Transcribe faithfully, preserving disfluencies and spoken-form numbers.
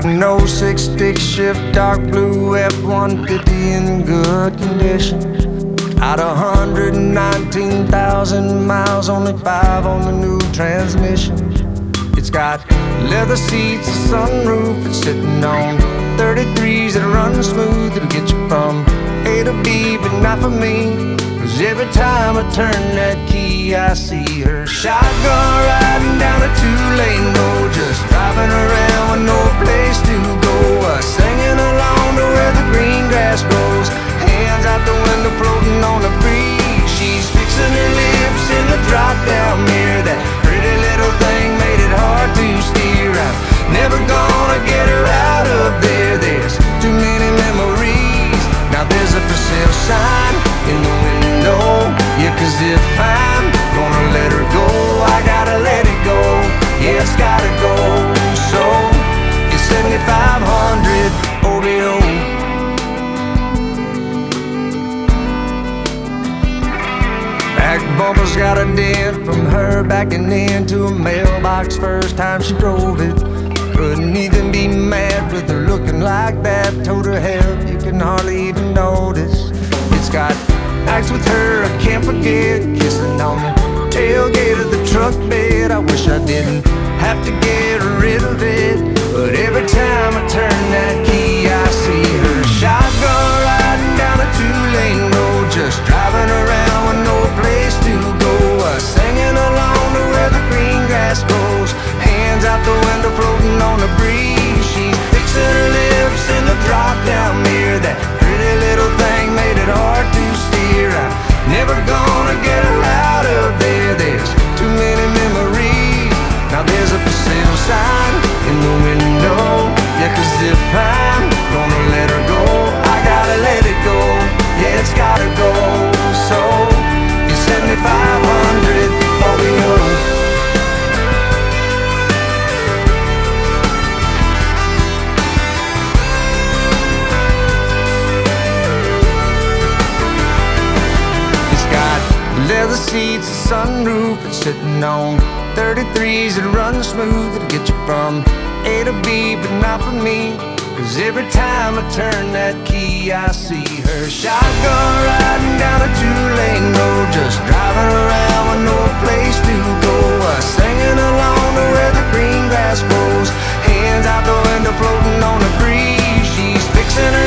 got an oh six stick shift, dark blue F one fifty in good condition. Out of one hundred nineteen thousand miles, only five on the new transmission. It's got leather seats, a sunroof, it's sitting on thirty-threes that run smooth. It'll get you from A to B, but not for me. Cause every time I turn that key, I see her shotgun riding down a two-lane road, just driving around with no place to go. Uh, singing along to where the green grass grows, hands out the window floating on the breeze. She's fixing her lips in the drop-down mirror. That pretty little thing made it hard to steer. I'm never gonna get her out of there. There's too many memories. Now there's a for sale sign in the window. Yeah, cause if I'm gonna let her go, I gotta let it go. Yeah, it's gotta go. So it's seventy-five hundred O B O. Back bumper's got a dent from her backing into a mailbox first time she drove it. Couldn't even be mad with her looking like that. Told her, hell, you can hardly even notice. It's got nights with her I can't forget, kissing on the tailgate of the truck bed. I wish I didn't have to get rid of it, but every time I turn that key, I see her shotgun riding down a two-lane road, just driving around with no place to go. Uh, singing along to where the green grass grows, hands out the window floating on the breeze. She's fixing her lips in the drop-down mirror. That pretty little thing made it hard to steer. I'm never gonna get her out of there. There's too many memories. Now there's a for sale sign in the window. Yeah, cause if I'm gonna let her go, I gotta let it go. Yeah, it's gotta go. So it's seventy-five hundred O B O. Leather seats, a sunroof, it's sitting on thirty-threes that run smooth. It'll get you from A to B, but not for me. Cause every time I turn that key, I see her shotgun riding down a two-lane road, just driving around with no place to go. Uh, singing along to where the green grass grows, hands out the window floating on the breeze. She's fixing her